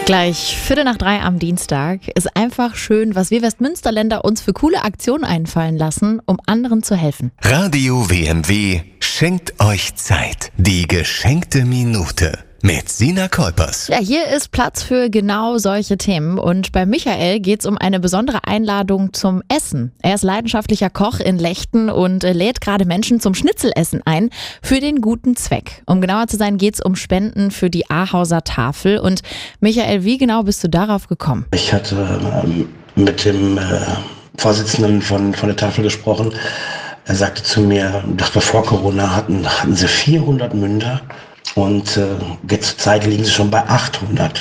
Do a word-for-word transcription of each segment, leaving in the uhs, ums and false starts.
Gleich Viertel nach drei am Dienstag. Ist einfach schön, was wir Westmünsterländer uns für coole Aktionen einfallen lassen, um anderen zu helfen. Radio W M W schenkt euch Zeit. Die geschenkte Minute. Mit Sina Kolpers. Ja, hier ist Platz für genau solche Themen. Und bei Michael geht es um eine besondere Einladung zum Essen. Er ist leidenschaftlicher Koch in Lechten und lädt gerade Menschen zum Schnitzelessen ein für den guten Zweck. Um genauer zu sein, geht es um Spenden für die Ahauser Tafel. Und Michael, wie genau bist du darauf gekommen? Ich hatte ähm, mit dem äh, Vorsitzenden von, von der Tafel gesprochen. Er sagte zu mir, das war vor Corona, hatten, hatten sie vierhundert Münder. Und äh, jetzt zur Zeit liegen sie schon bei achthundert.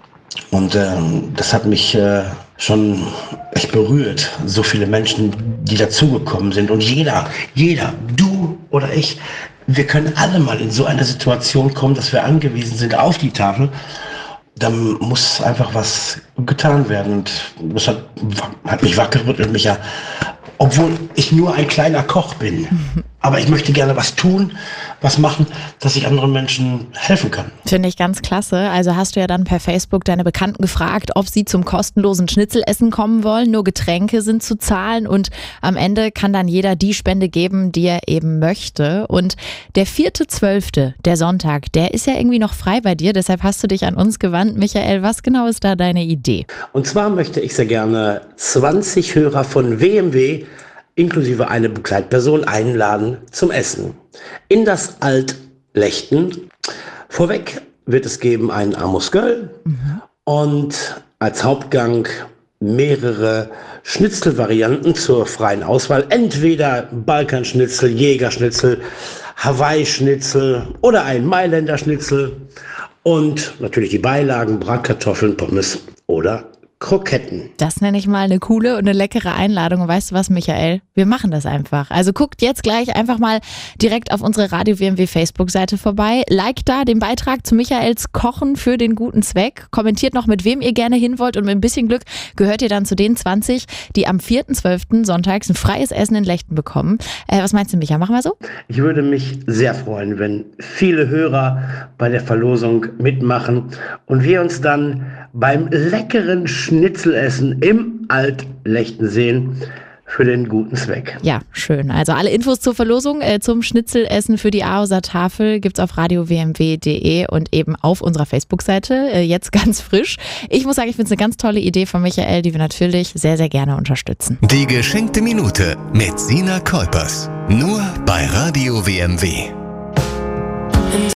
Und äh, das hat mich äh, schon echt berührt. So viele Menschen, die dazugekommen sind. Und jeder, jeder, du oder ich, wir können alle mal in so eine Situation kommen, dass wir angewiesen sind auf die Tafel. Dann muss einfach was getan werden. Und das hat, hat mich wachgerüttelt, mich ja, obwohl ich nur ein kleiner Koch bin. Aber ich möchte gerne was tun, was machen, dass ich anderen Menschen helfen kann. Finde ich ganz klasse. Also hast du ja dann per Facebook deine Bekannten gefragt, ob sie zum kostenlosen Schnitzelessen kommen wollen. Nur Getränke sind zu zahlen und am Ende kann dann jeder die Spende geben, die er eben möchte. Und der vierte zwölfte, der Sonntag, der ist ja irgendwie noch frei bei dir. Deshalb hast du dich an uns gewandt. Michael, was genau ist da deine Idee? Und zwar möchte ich sehr gerne zwanzig Hörer von W M W inklusive eine Begleitperson einladen zum Essen. In das Alt-Lechten. Vorweg wird es geben einen Amuse-Gueule mhm. und als Hauptgang mehrere Schnitzelvarianten zur freien Auswahl. Entweder Balkanschnitzel, Jägerschnitzel, Hawaii-Schnitzel oder ein Mailänder Schnitzel. Und natürlich die Beilagen, Bratkartoffeln, Pommes oder Kroketten. Das nenne ich mal eine coole und eine leckere Einladung. Und weißt du was, Michael? Wir machen das einfach. Also guckt jetzt gleich einfach mal direkt auf unsere Radio W M W Facebook-Seite vorbei. Liked da den Beitrag zu Michaels Kochen für den guten Zweck. Kommentiert noch, mit wem ihr gerne hin wollt. Und mit ein bisschen Glück gehört ihr dann zu den zwanzig, die am vierten zwölften sonntags ein freies Essen in Lechten bekommen. Äh, was meinst du, Micha? Machen wir so? Ich würde mich sehr freuen, wenn viele Hörer bei der Verlosung mitmachen und wir uns dann beim leckeren Schnitzelessen im Alt-Lechten sehen für den guten Zweck. Ja, schön. Also alle Infos zur Verlosung äh, zum Schnitzelessen für die Ahauser Tafel gibt's auf radio w m w punkt d e und eben auf unserer Facebook-Seite, äh, jetzt ganz frisch. Ich muss sagen, ich finde es eine ganz tolle Idee von Michael, die wir natürlich sehr, sehr gerne unterstützen. Die geschenkte Minute mit Sina Kolpers. Nur bei Radio W M W.